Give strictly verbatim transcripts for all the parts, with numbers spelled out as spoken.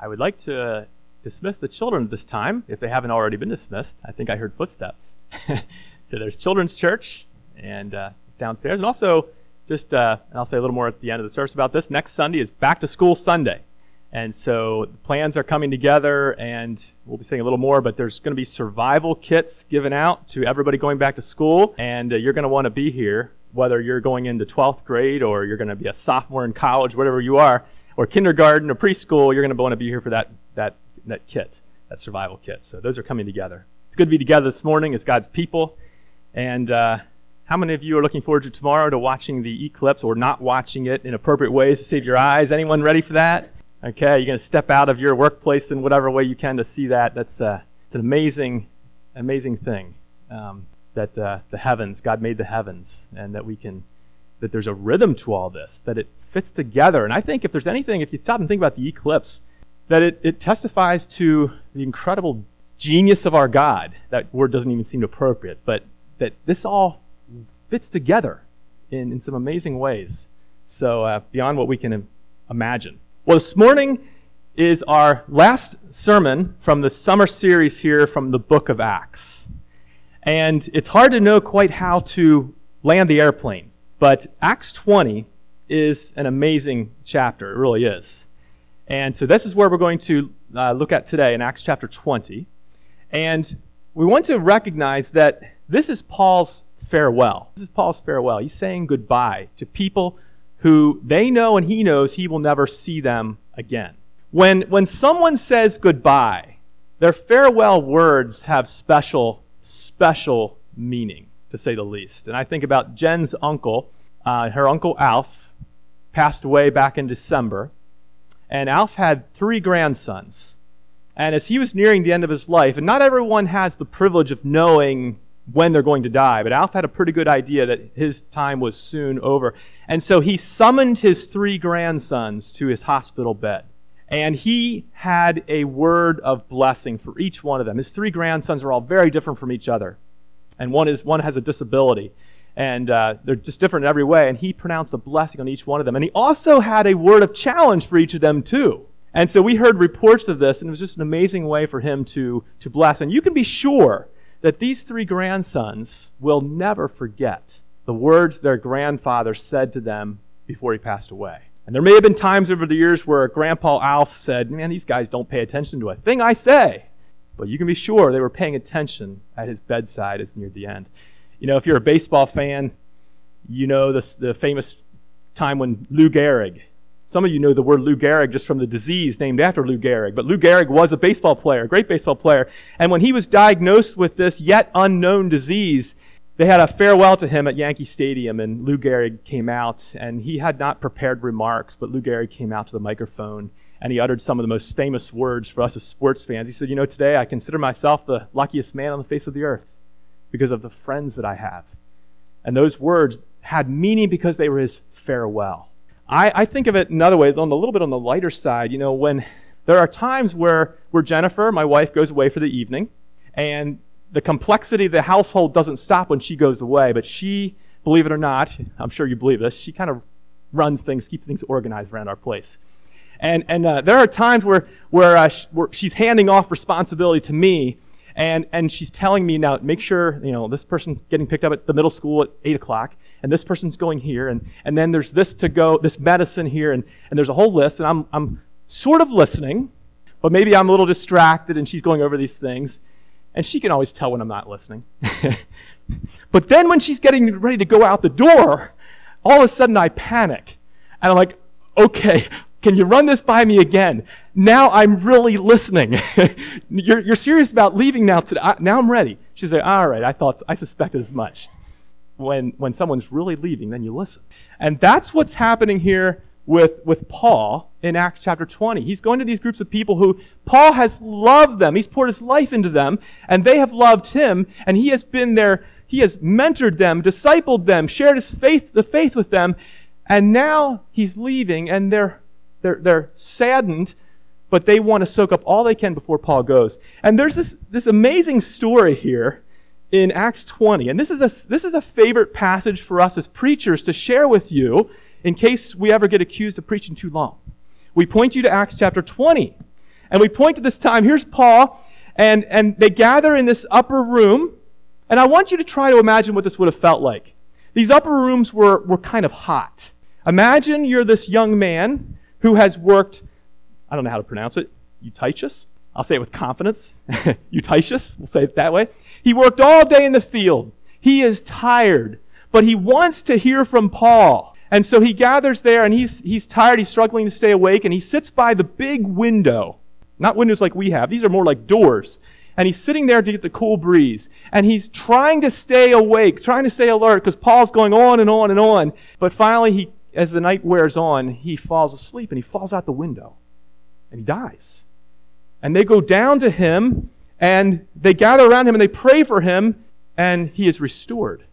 I would like to uh, dismiss the children at this time, if they haven't already been dismissed. I think I heard footsteps. So there's Children's Church, and uh, it's downstairs. And also, just, uh, and I'll say a little more at the end of the service about this, next Sunday is Back to School Sunday. And so the plans are coming together, and we'll be saying a little more, but there's going to be survival kits given out to everybody going back to school, and uh, you're going to want to be here, whether you're going into twelfth grade or you're going to be a sophomore in college, whatever you are, or kindergarten or preschool, you're going to want to be here for that that that kit, that survival kit. So those are coming together. It's good to be together this morning as God's people. And uh, how many of you are looking forward to tomorrow to watching the eclipse or not watching it in appropriate ways to save your eyes? Anyone ready for that? Okay, you're going to step out of your workplace in whatever way you can to see that. That's uh, it's an amazing, amazing thing um, that uh, the heavens, God made the heavens, and that we can, that there's a rhythm to all this, that it fits together. And I think if there's anything, if you stop and think about the eclipse, that it, it testifies to the incredible genius of our God. That word doesn't even seem appropriate, but that this all fits together in, in some amazing ways. So uh, beyond what we can im- imagine. Well, this morning is our last sermon from the summer series here from the book of Acts. And it's hard to know quite how to land the airplane, but Acts twenty is an amazing chapter. It really is. And so this is where we're going to uh, look at today in Acts chapter twenty. And we want to recognize that this is Paul's farewell. This is Paul's farewell. He's saying goodbye to people who they know and he knows he will never see them again. When, when someone says goodbye, their farewell words have special, special meaning, to say the least. And I think about Jen's uncle. Uh, her uncle Alf passed away back in December. And Alf had three grandsons. And as he was nearing the end of his life, and not everyone has the privilege of knowing when they're going to die, but Alf had a pretty good idea that his time was soon over. And so he summoned his three grandsons to his hospital bed. And he had a word of blessing for each one of them. His three grandsons are all very different from each other. And one is one has a disability. And uh, they're just different in every way. And he pronounced a blessing on each one of them. And he also had a word of challenge for each of them too. And so we heard reports of this, and it was just an amazing way for him to, to bless. And you can be sure that these three grandsons will never forget the words their grandfather said to them before he passed away. And there may have been times over the years where Grandpa Alf said, man, these guys don't pay attention to a thing I say. But you can be sure they were paying attention at his bedside as near the end. You know, if you're a baseball fan, you know the, the famous time when Lou Gehrig, some of you know the word Lou Gehrig just from the disease named after Lou Gehrig, but Lou Gehrig was a baseball player, a great baseball player. And when he was diagnosed with this yet unknown disease, they had a farewell to him at Yankee Stadium, and Lou Gehrig came out, and he had not prepared remarks, but Lou Gehrig came out to the microphone, and he uttered some of the most famous words for us as sports fans. He said, you know, today I consider myself the luckiest man on the face of the earth because of the friends that I have. And those words had meaning because they were his farewell. I, I think of it in other ways, on a little bit on the lighter side. You know, when there are times where, where Jennifer, my wife, goes away for the evening, and the complexity of the household doesn't stop when she goes away, but she, believe it or not, I'm sure you believe this, she kind of runs things, keeps things organized around our place. And and uh, there are times where where, uh, sh- where she's handing off responsibility to me, and and she's telling me, now, make sure, you know, this person's getting picked up at the middle school at eight o'clock, and this person's going here, and, and then there's this to go, this medicine here, and, and there's a whole list, and I'm I'm sort of listening, but maybe I'm a little distracted, and she's going over these things, and she can always tell when I'm not listening. But then when she's getting ready to go out the door, all of a sudden I panic, and I'm like, okay, can you run this by me again? Now I'm really listening. you're, you're serious about leaving now today? I, now I'm ready. She's like, all right, I thought, I suspected as much. When when someone's really leaving, then you listen. And that's what's happening here with, with Paul in Acts chapter twenty. He's going to these groups of people who Paul has loved them. He's poured his life into them, and they have loved him, and he has been there, he has mentored them, discipled them, shared his faith, the faith with them, and now he's leaving, and they're They're, they're saddened, but they want to soak up all they can before Paul goes. And there's this, this amazing story here in Acts twenty. And this is a, this is a favorite passage for us as preachers to share with you in case we ever get accused of preaching too long. We point you to Acts chapter twenty. And we point to this time. Here's Paul, and, and they gather in this upper room. And I want you to try to imagine what this would have felt like. These upper rooms were, were kind of hot. Imagine you're this young man who has worked, I don't know how to pronounce it, Eutychus? I'll say it with confidence. Eutychus, we'll say it that way. He worked all day in the field. He is tired, but he wants to hear from Paul. And so he gathers there, and he's he's tired, he's struggling to stay awake, and he sits by the big window. Not windows like we have. These are more like doors. And he's sitting there to get the cool breeze. And he's trying to stay awake, trying to stay alert, because Paul's going on and on and on. But finally, he, as the night wears on, he falls asleep, and he falls out the window. And he dies. And they go down to him, and they gather around him, and they pray for him, and he is restored.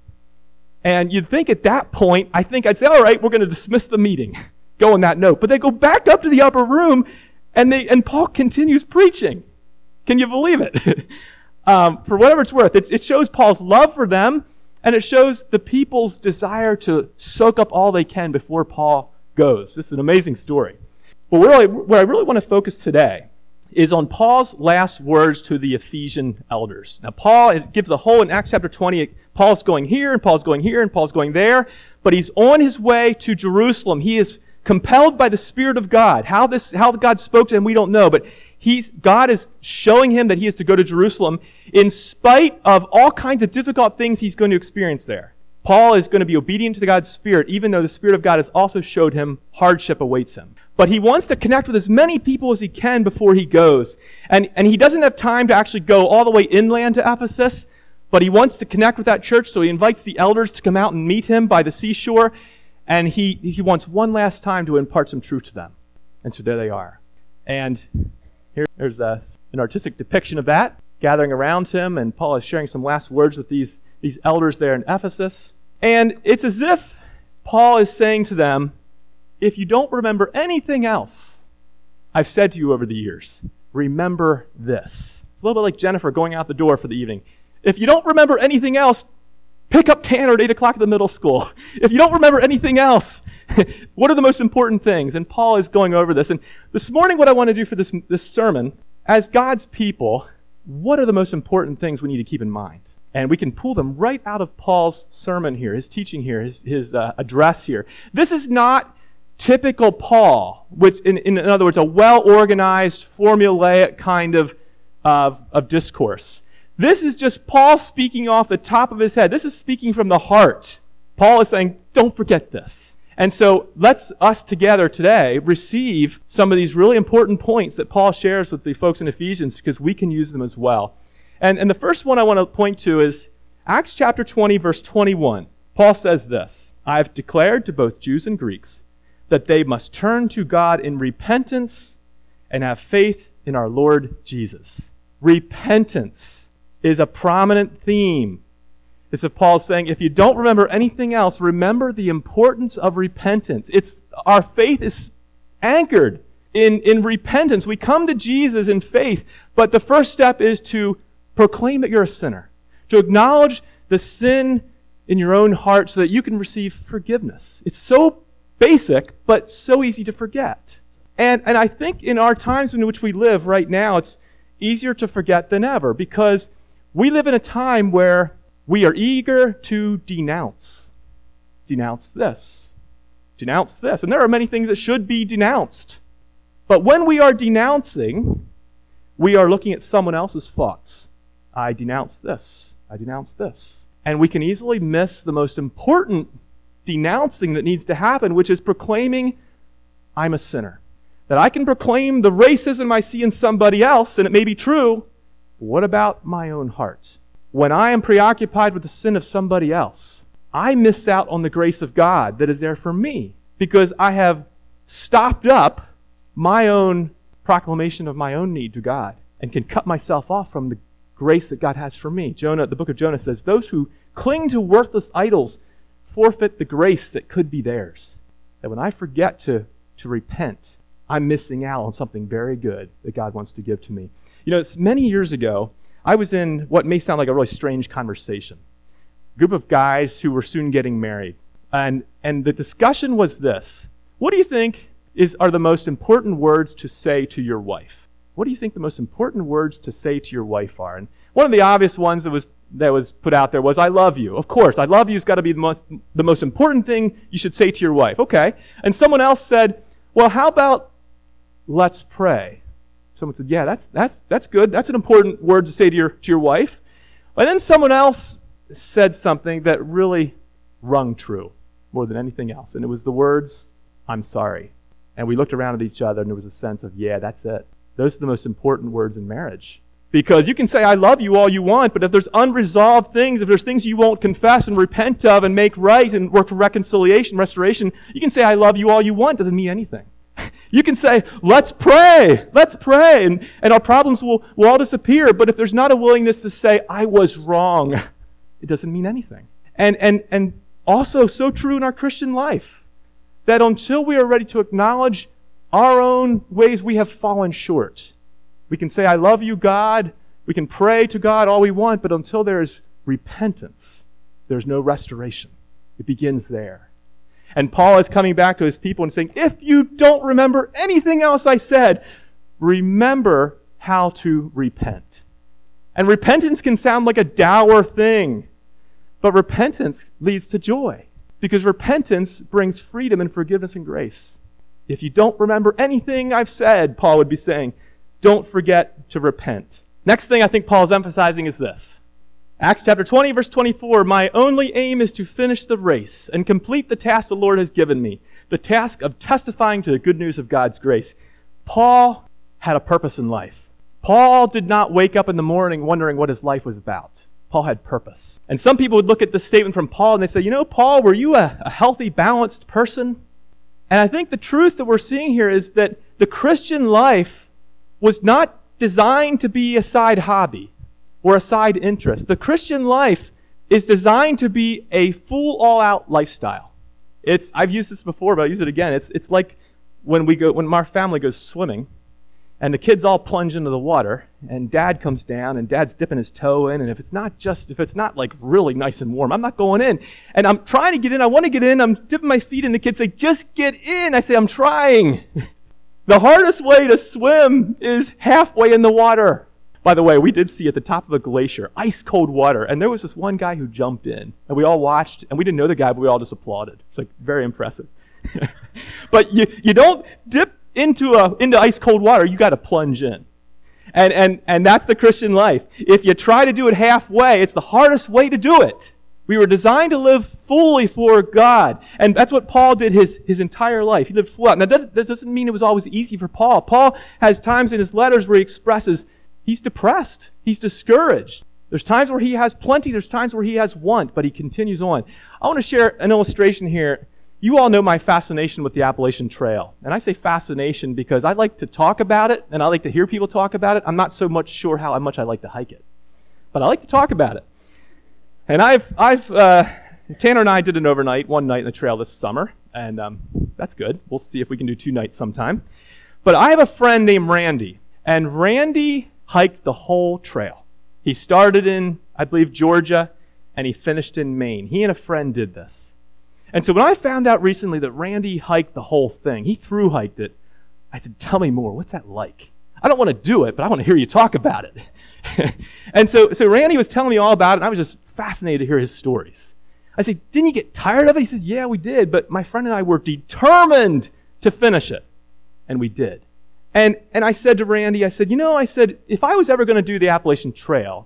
And you'd think at that point, I think I'd say, all right, we're going to dismiss the meeting. Go on that note. But they go back up to the upper room, and they and Paul continues preaching. Can you believe it? um, for whatever it's worth, it, it shows Paul's love for them, and it shows the people's desire to soak up all they can before Paul goes. This is an amazing story. But really, where I really want to focus today is on Paul's last words to the Ephesian elders. Now, Paul, it gives a whole, in Acts chapter twenty, Paul's going here, and Paul's going here, and Paul's going there, but he's on his way to Jerusalem. He is compelled by the Spirit of God. How this, how God spoke to him, we don't know, but he's, God is showing him that he is to go to Jerusalem in spite of all kinds of difficult things he's going to experience there. Paul is going to be obedient to God's Spirit, even though the Spirit of God has also showed him hardship awaits him. But he wants to connect with as many people as he can before he goes. And, and he doesn't have time to actually go all the way inland to Ephesus, but he wants to connect with that church, so he invites the elders to come out and meet him by the seashore, and he, he wants one last time to impart some truth to them. And so there they are. And here, there's a, an artistic depiction of that, gathering around him, and Paul is sharing some last words with these, these elders there in Ephesus. And it's as if Paul is saying to them, if you don't remember anything else I've said to you over the years, remember this. It's a little bit like Jennifer going out the door for the evening. If you don't remember anything else, pick up Tanner at eight o'clock at the middle school. If you don't remember anything else, what are the most important things? And Paul is going over this. And this morning, what I want to do for this, this sermon, as God's people, what are the most important things we need to keep in mind? And we can pull them right out of Paul's sermon here, his teaching here, his, his uh, address here. This is not typical Paul, which, in, in other words, a well-organized, formulaic kind of, of, of discourse. This is just Paul speaking off the top of his head. This is speaking from the heart. Paul is saying, don't forget this. And so let's, us together today, receive some of these really important points that Paul shares with the folks in Ephesians, because we can use them as well. And, and the first one I want to point to is Acts chapter twenty, verse twenty-one. Paul says this, I have declared to both Jews and Greeks that they must turn to God in repentance and have faith in our Lord Jesus. Repentance is a prominent theme. This is Paul saying, if you don't remember anything else, remember the importance of repentance. It's, our faith is anchored in, in repentance. We come to Jesus in faith, but the first step is to proclaim that you're a sinner, to acknowledge the sin in your own heart so that you can receive forgiveness. It's so basic, but so easy to forget. And, and I think in our times in which we live right now, it's easier to forget than ever, because we live in a time where we are eager to denounce. Denounce this. Denounce this. And there are many things that should be denounced. But when we are denouncing, we are looking at someone else's thoughts. I denounce this. I denounce this. And we can easily miss the most important denouncing that needs to happen, which is proclaiming, I'm a sinner. That I can proclaim the racism I see in somebody else, and it may be true, but what about my own heart? When I am preoccupied with the sin of somebody else, I miss out on the grace of God that is there for me, because I have stopped up my own proclamation of my own need to God and can cut myself off from the grace that God has for me. Jonah, the book of Jonah says, those who cling to worthless idols forfeit the grace that could be theirs. That when I forget to, to repent, I'm missing out on something very good that God wants to give to me. You know, it's many years ago, I was in what may sound like a really strange conversation. A group of guys who were soon getting married. And, and the discussion was this. What do you think is, are the most important words to say to your wife? what do you think the most important words to say to your wife are? And one of the obvious ones that was that was put out there was, I love you. Of course, I love you has got to be the most, the most important thing you should say to your wife. Okay. And someone else said, well, how about let's pray? Someone said, yeah, that's that's that's good. That's an important word to say to your to your wife. And then someone else said something that really rung true more than anything else. And it was the words, I'm sorry. And we looked around at each other and there was a sense of, yeah, that's it. Those are the most important words in marriage. Because you can say, I love you all you want, but if there's unresolved things, if there's things you won't confess and repent of and make right and work for reconciliation, restoration, you can say, I love you all you want. Doesn't mean anything. You can say, let's pray, let's pray, and, and our problems will, will all disappear. But if there's not a willingness to say, I was wrong, it doesn't mean anything. And, and, and also so true in our Christian life, that until we are ready to acknowledge our own ways we have fallen short, we can say, I love you, God. We can pray to God all we want, but until there is repentance, there's no restoration. It begins there. And Paul is coming back to his people and saying, if you don't remember anything else I said, remember how to repent. And repentance can sound like a dour thing, but repentance leads to joy, because repentance brings freedom and forgiveness and grace. If you don't remember anything I've said, Paul would be saying, don't forget to repent. Next thing I think Paul's emphasizing is this. Acts chapter twenty, verse twenty-four, my only aim is to finish the race and complete the task the Lord has given me, the task of testifying to the good news of God's grace. Paul had a purpose in life. Paul did not wake up in the morning wondering what his life was about. Paul had purpose. And some people would look at this statement from Paul and they say, you know, Paul, were you a, a healthy, balanced person? And I think the truth that we're seeing here is that the Christian life was not designed to be a side hobby or a side interest. The Christian life is designed to be a full, all-out lifestyle. It's I've used this before, but I'll use it again. It's it's like when we go when our family goes swimming, and the kids all plunge into the water, and Dad comes down, and Dad's dipping his toe in, and if it's not just if it's not like really nice and warm, I'm not going in. And I'm trying to get in. I want to get in. I'm dipping my feet in. The kids say, "Just get in." I say, "I'm trying." The hardest way to swim is halfway in the water. By the way, we did see at the top of a glacier, ice cold water, and there was this one guy who jumped in, and we all watched, and we didn't know the guy, but we all just applauded. It's like very impressive. But you you don't dip into a into ice cold water, you got to plunge in. And and and that's the Christian life. If you try to do it halfway, it's the hardest way to do it. We were designed to live fully for God. And that's what Paul did his, his entire life. He lived full out. Now, that doesn't mean it was always easy for Paul. Paul has times in his letters where he expresses he's depressed. He's discouraged. There's times where he has plenty. There's times where he has want, but he continues on. I want to share an illustration here. You all know my fascination with the Appalachian Trail. And I say fascination because I like to talk about it, and I like to hear people talk about it. I'm not so much sure how much I like to hike it. But I like to talk about it. And I've, I've, uh, Tanner and I did an overnight, one night in the trail this summer, and um, that's good. We'll see if we can do two nights sometime. But I have a friend named Randy, and Randy hiked the whole trail. He started in, I believe, Georgia, and he finished in Maine. He and a friend did this. And so when I found out recently that Randy hiked the whole thing, he through hiked it, I said, tell me more. What's that like? I don't want to do it, but I want to hear you talk about it. And so, so Randy was telling me all about it, and I was just fascinated to hear his stories. I said, didn't you get tired of it? He said, yeah, we did, but my friend and I were determined to finish it. And we did. And and I said to Randy, I said, you know, I said, if I was ever going to do the Appalachian Trail,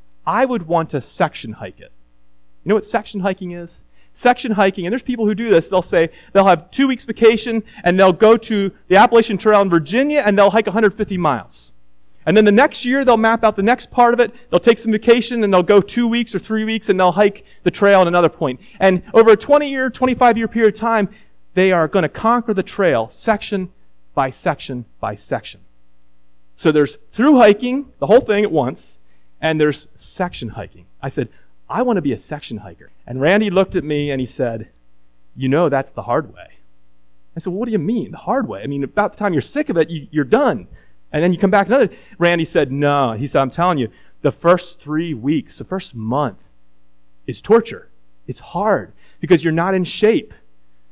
I would want to section hike it. You know what section hiking is? Section hiking, and there's people who do this, they'll say they'll have two weeks vacation, and they'll go to the Appalachian Trail in Virginia, and they'll hike one hundred fifty miles. And then the next year, they'll map out the next part of it, they'll take some vacation, and they'll go two weeks or three weeks, and they'll hike the trail at another point. And over a twenty-year, twenty-five-year period of time, they are going to conquer the trail section by section by section. So there's through hiking, the whole thing at once, and there's section hiking. I said, I want to be a section hiker. And Randy looked at me and he said, you know, that's the hard way. I said, well, what do you mean, the hard way? I mean, about the time you're sick of it, you, you're done. And then you come back another. Randy said, no. He said, I'm telling you, the first three weeks, the first month is torture. It's hard because you're not in shape.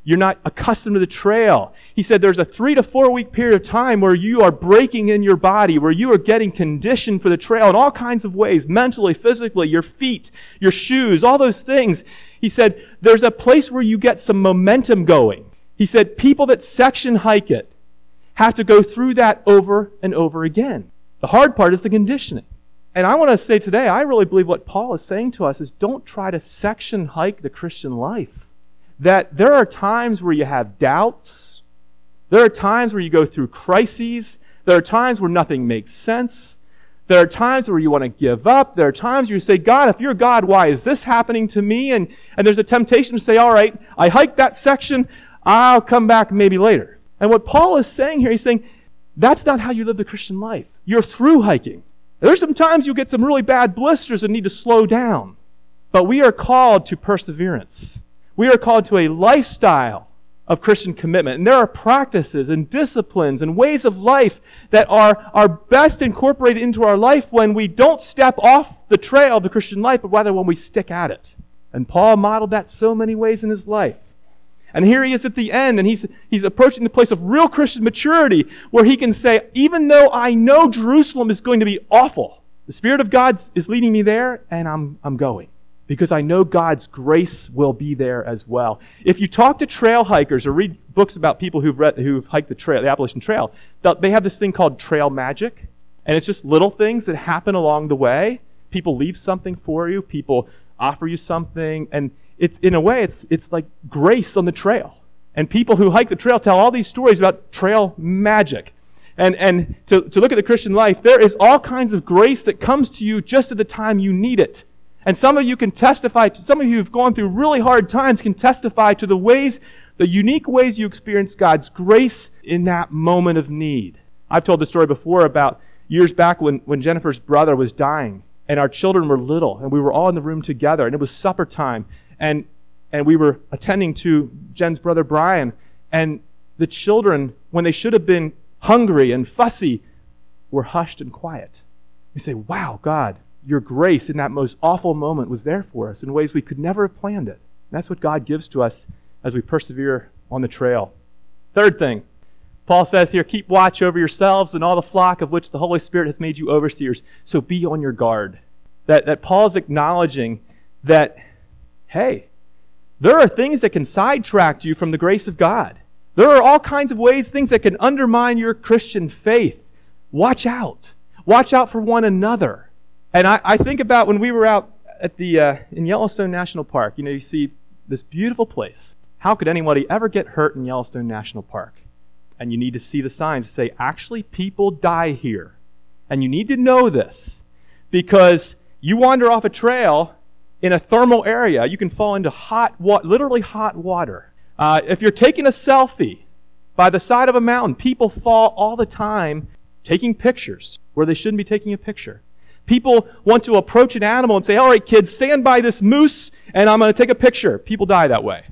You're not accustomed to the trail. He said there's a three to four week period of time where you are breaking in your body, where you are getting conditioned for the trail in all kinds of ways, mentally, physically, your feet, your shoes, all those things. He said there's a place where you get some momentum going. He said people that section hike it have to go through that over and over again. The hard part is the conditioning. And I want to say today, I really believe what Paul is saying to us is don't try to section hike the Christian life. That there are times where you have doubts. There are times where you go through crises. There are times where nothing makes sense. There are times where you want to give up. There are times where you say, God, if you're God, why is this happening to me? And, and there's a temptation to say, all right, I hiked that section. I'll come back maybe later. And what Paul is saying here, he's saying, that's not how you live the Christian life. You're through hiking. There's some times you get some really bad blisters and need to slow down. But we are called to perseverance. We are called to a lifestyle of Christian commitment. And there are practices and disciplines and ways of life that are, are best incorporated into our life when we don't step off the trail of the Christian life, but rather when we stick at it. And Paul modeled that so many ways in his life. And here he is at the end, and he's, he's approaching the place of real Christian maturity where he can say, even though I know Jerusalem is going to be awful, the Spirit of God is leading me there, and I'm, I'm going. Because I know God's grace will be there as well. If you talk to trail hikers or read books about people who've read, who've hiked the trail, the Appalachian Trail, they have this thing called trail magic. And it's just little things that happen along the way. People leave something for you. People offer you something. And it's, in a way, it's, it's like grace on the trail. And people who hike the trail tell all these stories about trail magic. And, and to, to look at the Christian life, there is all kinds of grace that comes to you just at the time you need it. And some of you can testify, to, some of you who've gone through really hard times can testify to the ways, the unique ways you experience God's grace in that moment of need. I've told the story before about years back when, when Jennifer's brother was dying and our children were little and we were all in the room together and it was supper time and, and we were attending to Jen's brother Brian, and the children, when they should have been hungry and fussy, were hushed and quiet. We say, wow, God, your grace in that most awful moment was there for us in ways we could never have planned it. And that's what God gives to us as we persevere on the trail. Third thing, Paul says here, keep watch over yourselves and all the flock of which the Holy Spirit has made you overseers. So be on your guard. That, that Paul's acknowledging that, hey, there are things that can sidetrack you from the grace of God. There are all kinds of ways, things that can undermine your Christian faith. Watch out. Watch out for one another. And I, I think about when we were out at the uh, in Yellowstone National Park. You know, you see this beautiful place. How could anybody ever get hurt in Yellowstone National Park? And you need to see the signs that say, actually, people die here. And you need to know this because you wander off a trail in a thermal area, you can fall into hot, wa- literally hot water. Uh, if you're taking a selfie by the side of a mountain, people fall all the time taking pictures where they shouldn't be taking a picture. People want to approach an animal and say, all right, kids, stand by this moose and I'm going to take a picture. People die that way.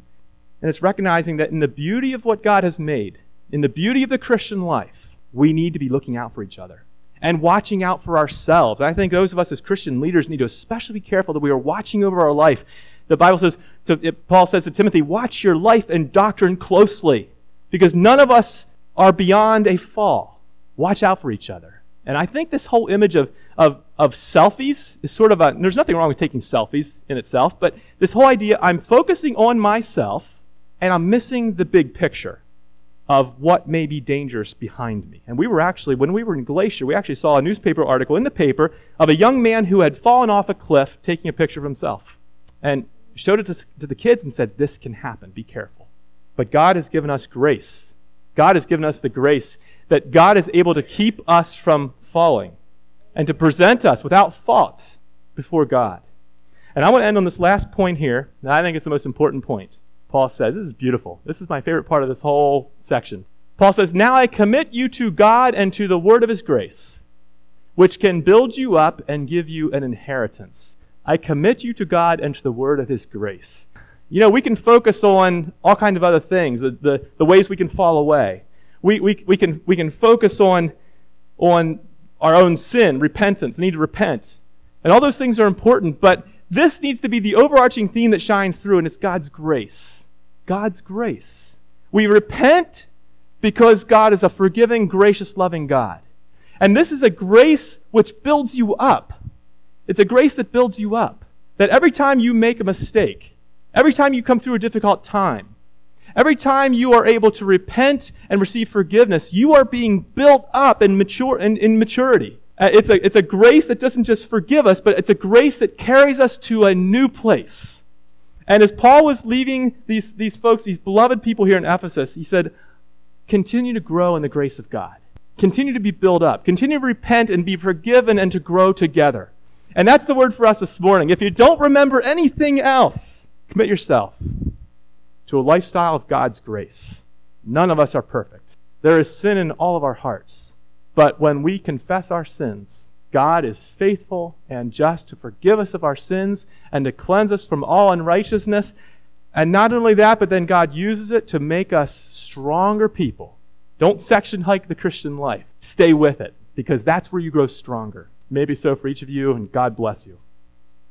And it's recognizing that in the beauty of what God has made, in the beauty of the Christian life, we need to be looking out for each other and watching out for ourselves. I think those of us as Christian leaders need to especially be careful that we are watching over our life. The Bible says, to, it, Paul says to Timothy, watch your life and doctrine closely because none of us are beyond a fall. Watch out for each other. And I think this whole image of, of, of selfies is sort of a, there's nothing wrong with taking selfies in itself, but this whole idea, I'm focusing on myself and I'm missing the big picture of what may be dangerous behind me. And we were actually, when we were in Glacier, we actually saw a newspaper article in the paper of a young man who had fallen off a cliff taking a picture of himself and showed it to, to the kids and said, this can happen, be careful. But God has given us grace. God has given us the grace that God is able to keep us from falling and to present us without fault before God. And I want to end on this last point here, and I think it's the most important point. Paul says, this is beautiful. This is my favorite part of this whole section. Paul says, now I commit you to God and to the word of his grace, which can build you up and give you an inheritance. I commit you to God and to the word of his grace. You know, we can focus on all kinds of other things, the, the, the ways we can fall away. We, we, we, can, we can focus on, on our own sin, repentance, the need to repent. And all those things are important, but this needs to be the overarching theme that shines through, and it's God's grace. God's grace. We repent because God is a forgiving, gracious, loving God. And this is a grace which builds you up. It's a grace that builds you up. That every time you make a mistake, every time you come through a difficult time, every time you are able to repent and receive forgiveness, you are being built up in, mature, in, in maturity. Uh, it's, a, it's a grace that doesn't just forgive us, but it's a grace that carries us to a new place. And as Paul was leaving these, these folks, these beloved people here in Ephesus, he said, continue to grow in the grace of God. Continue to be built up. Continue to repent and be forgiven and to grow together. And that's the word for us this morning. If you don't remember anything else, commit yourself to a lifestyle of God's grace. None of us are perfect. There is sin in all of our hearts. But when we confess our sins, God is faithful and just to forgive us of our sins and to cleanse us from all unrighteousness. And not only that, but then God uses it to make us stronger people. Don't section hike the Christian life. Stay with it, because that's where you grow stronger. Maybe so for each of you, and God bless you.